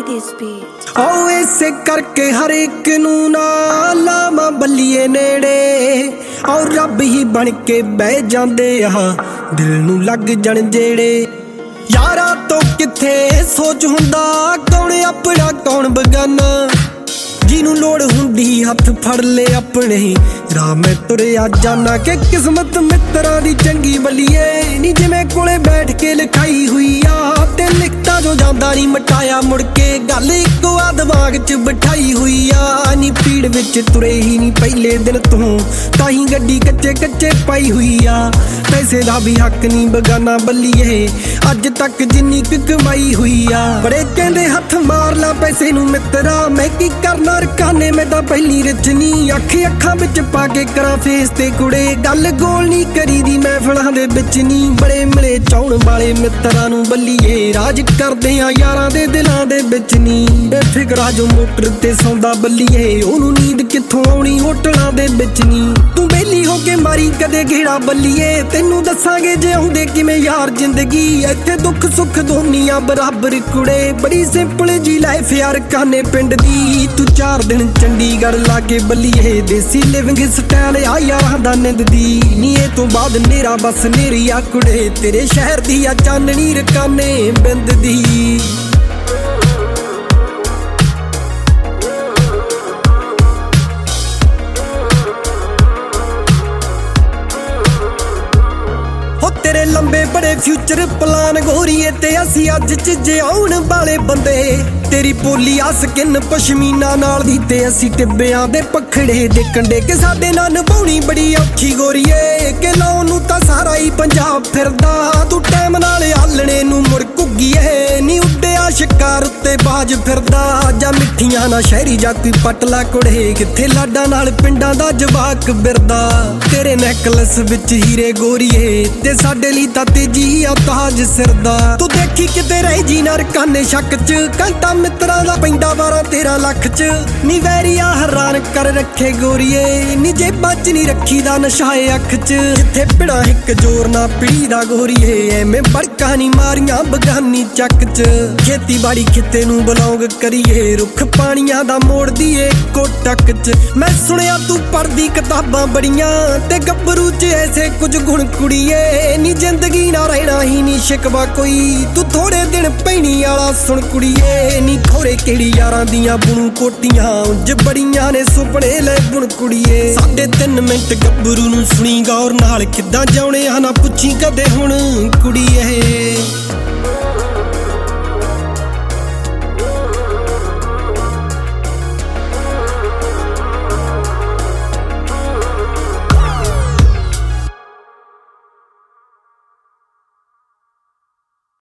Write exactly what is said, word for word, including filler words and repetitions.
this beat. आओ ऐसे करके हर एक नू ना लावा बल्लीए नेड़े और रब ही बन के बह जांदे आ दिल नू लग जण जेड़े यारा तो किथे सोच हुंदा कौन अपना कौन बगाना जिनू लोड़ हुंदी हथ फड़ ले अपने राह में तुरिया जाना के किस्मत मित्रा दी चंगी बल्लीए नी जिवें कोले बैठ के लिखाई हुई आ ते लिखता जो जांदा नी मटाया मुड़ के गल इक्को आ दिमाग च बिठाई हुई आ नी पीड़ विच तुरे ही नी पहले दिन तों ताही गड्डी कच्चे कच्चे पाई हुई आ पैसे दा भी हक नी बगाना बल्लीए अज तक जिन्नी क कमाई हुई आ बड़े कहंदे हथ मार ला पैसे नू मित्रा मैं की करना रकाने मैं तां पहली रचनी अख अखां विच पा के करा फेस ते कुड़े गल गोल नी करी दी महफिलां दे विच नी बड़े मिले चाउण वाले मित्रां नू बल्लीए राज करदे आ यारां दे दिलां दे विच नी बेफिकरा जो मोटर ते सौंदा बल्लीए ओनू नींद कित्थों आउणी होटलां दे विच नी तू बेली हो के मारी कदे घेड़ा बल्लीए तेनू दसांगे जे आउंदे किवें यार जिंदगी इत्थे दुख सुख दोनियां बराबर कुड़े बड़ी सिंपल जी लाइफ यार काने पिंड दी तू चार दिन चंडीगढ़ लागे बल्लीए देसी लिविंग स्टाइल आ यारां दा निंद दी नी ए तो बाद नेरा बस नेरी आ कुड़े तेरे शहर दी आ चाननी रकाने बिंद दी तेरे लंबे बड़े फ्यूचर प्लान गोरीए ते असी अज च जिउण वाले बंदे तेरी पोली आ स्किन पशमीना नाल दी ते असी टिब्बियां दे पखड़े दे कंडे के साडे नाल निभाउणी बड़ी औखी गोरीए के लाउण नू तां सारा ही पंजाब फिरदा तू टाइम नाल आलणे नू मुड़ घुग्गीए नी उड्डिया शिकार उत्ते बाज फिरदा जा मिठियां ना शहरी जा कोई पटला कुड़े किथे लाडा नाल पिंडां दा जवाक बिरदा तेरे नेकलस विच हीरे गोरीए ते साडे लई तां तेजी आ ताज सिरदा तू देखी किते रह जी ना रकाने शक च घंटा मित्रां दा पैंदा बारां तेरां लख च नी वैरिया हैरान कर रखे गोरीए नी जेबां च नी रखी दा नशाए अख च जिथे पिड़ा हिक जोर ना पीड़ी दा गोरीए एवें बड़का नी मारियां बगानी चक च खेती बाड़ी खिते नू बिलोंग करिए रुख पानियां दा मोड़ दीए इक्को टक च मैं सुनिया तू पढ़दी किताबां बड़ियां ते गब्बरू च ऐसे कुछ गुण कुड़ीए नी जिंदगी ना रहना ही नी शिकवा कोई तू थोड़े दिन पैनी आला सुन कुड़ीए नी खोरे केड़ी यारां दियां बुणू कोटियां उंज बड़ियां ने सुपने ले बुण कुड़ीए साढ़े तीन मिंट गब्बरू नू सुनी गौर नाल किद्दां जाउणे आ ना पुछी कदे हुण कुड़ीए